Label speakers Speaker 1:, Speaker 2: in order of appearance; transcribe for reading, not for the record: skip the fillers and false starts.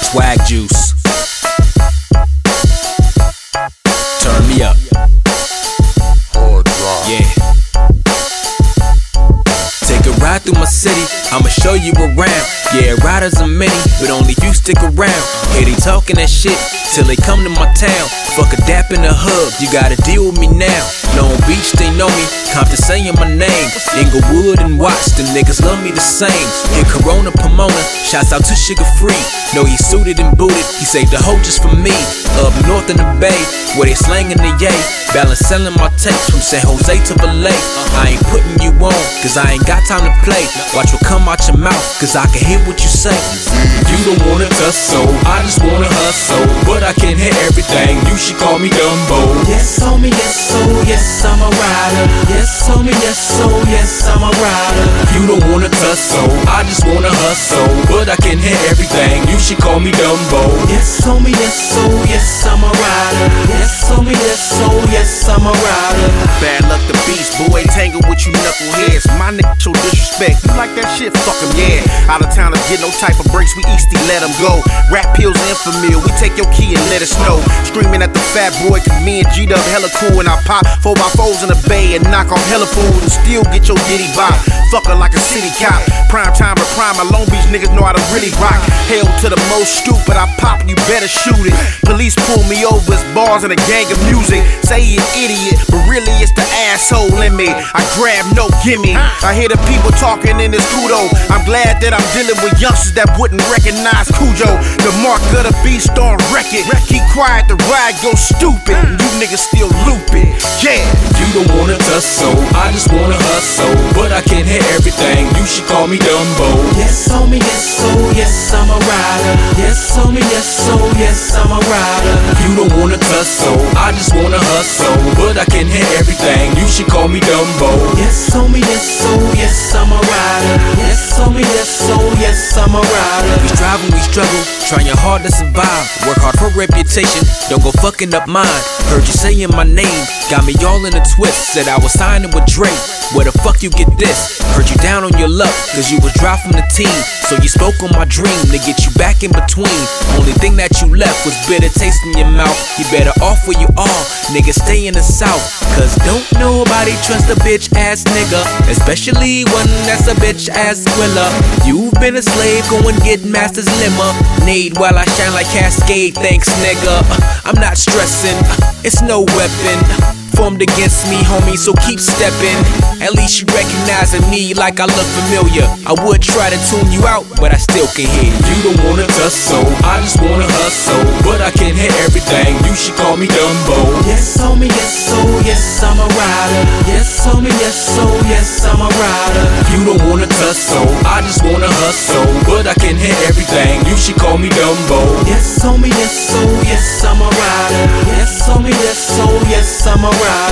Speaker 1: Swag juice. Turn me up.
Speaker 2: Hard drop.
Speaker 1: Yeah. Take a ride through my city, I'ma show you around. Yeah, riders are many, but only few stick around. Hear they talking that shit till they come to my town. Fuck a dap in the hub, you gotta deal with me now. Long Beach, they know me, Compton saying my name. Inglewood and Watts, them niggas love me the same. In Corona, Pomona, shouts out to Sugar Free. Know he suited and booted, he saved the hoe just for me. Up north in the Bay, where they slangin' the yay. Balance selling my tapes from San Jose to Valet. I ain't putting you on, cause I ain't got time to play. Watch what come out your mouth, cause I can hear what you say. You don't wanna tussle, I just wanna hustle. But I can hear everything, you should call me Dumbo.
Speaker 3: Yes, homie, yes, oh, yes, I'm a rider. Yes, homie, yes, oh, yes, I'm a rider.
Speaker 1: You don't wanna tussle, I just wanna hustle. But I can hear everything, you should call me Dumbo.
Speaker 3: Yes, homie, yes, oh, yes, I'm a rider. Yes, homie, yes, oh, yes, I'm a rider.
Speaker 4: Bad luck the beast, boy, tangle with you knuckleheads. My nigga show disrespect, you like that shit, fuck him, yeah. Out of towners get no type of breaks, we easty, let them go. Rap pills and familiar, we take your key and let us know. Screaming at the fat boy, cause me and G-Dub hella cool. And I pop 4x4s in the bay and knock off hella fools and still get your diddy bop. Fuck her like a city cop. Prime time or prime, my Long Beach niggas know how to really rock. Hail to the most stupid, I pop, you better shoot it. Police pull me over, it's bars and a gang of music. Say you idiot, but really it's the asshole in me. I grab no gimme. I hear the people talking in this kudo. I'm glad that I'm dealing with youngsters that wouldn't recognize Cujo. The mark of the beast on record. Keep quiet, the ride go stupid. You niggas still looping. Yeah.
Speaker 1: You don't wanna tussle, I just wanna hustle. But I can hear everything, you should call me Dumbo.
Speaker 3: Yes, homie, yes, oh, yes, I'm a rider. Yes, homie, yes, oh, yes, I'm a rider.
Speaker 1: You don't wanna tussle, I just wanna hustle. But I can hear everything, you should call me Dumbo.
Speaker 3: Yes, homie, yes, oh, yes, I'm a rider. Yes, homie, yes, oh, yes, I'm a rider.
Speaker 1: We strive and we struggle, trying hard to survive. Work hard for reputation, don't go fucking up mine. Heard you saying my name, got me all in a twist. Said I was signing with Drake, where the fuck you get this? Heard you down on your luck, cause you was dropped from the team. So you spoke on my dream to get you back in between. Only thing that you left was bitter taste in your mouth. You better off where you are, nigga, stay in the south. Cause don't nobody trust a bitch ass nigga, especially one that's a bitch ass squiller. You've been a slave, go and get master's limmer. Need while I shine like Cascade, thanks nigga. I'm not stressing, it's no weapon formed against me, homie, so keep stepping. At least you recognizing me like I look familiar. I would try to tune you out, but I still can hear you. You don't wanna tussle, I just wanna hustle. But I can hear everything, you should call me Dumbo.
Speaker 3: Yes, homie, yes, oh, yes, I'm a rider. Yes, homie, yes, oh, yes, I'm a rider.
Speaker 1: You don't wanna tussle, I just wanna hustle. But I can hear everything, you should call me Dumbo.
Speaker 3: Yes, homie, yes, oh, yes, I'm a rider. Yes, homie, yes, oh, yes, I'm a rider.